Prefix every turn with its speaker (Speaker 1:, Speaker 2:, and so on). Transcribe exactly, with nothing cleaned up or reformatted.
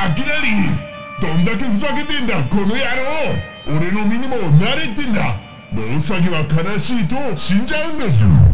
Speaker 1: あきなりどんだけふざけてんだこの野郎。俺の身にも慣れてんだ。もうウサギは悲しいと死んじゃうんだぞ。